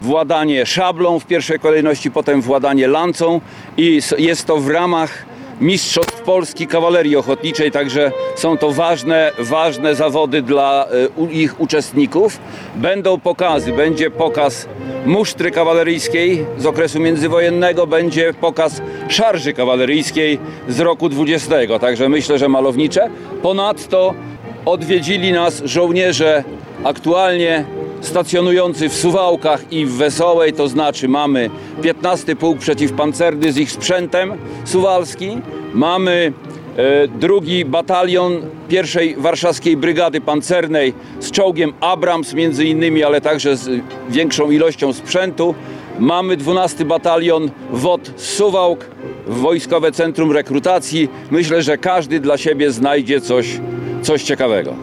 władanie szablą w pierwszej kolejności, potem władanie lancą i jest to w ramach Mistrzostw Polski Kawalerii Ochotniczej, także są to ważne zawody dla ich uczestników. Będą pokazy, będzie pokaz musztry kawaleryjskiej z okresu międzywojennego, będzie pokaz szarży kawaleryjskiej z roku 20, także myślę, że malownicze. Ponadto odwiedzili nas żołnierze aktualnie stacjonujący w Suwałkach i w Wesołej, to znaczy mamy 15 Pułk Przeciwpancerny z ich sprzętem suwalski, mamy drugi batalion pierwszej Warszawskiej Brygady Pancernej z czołgiem Abrams między innymi, ale także z większą ilością sprzętu. Mamy 12 Batalion WOT z Suwałk, Wojskowe Centrum Rekrutacji. Myślę, że każdy dla siebie znajdzie coś ciekawego.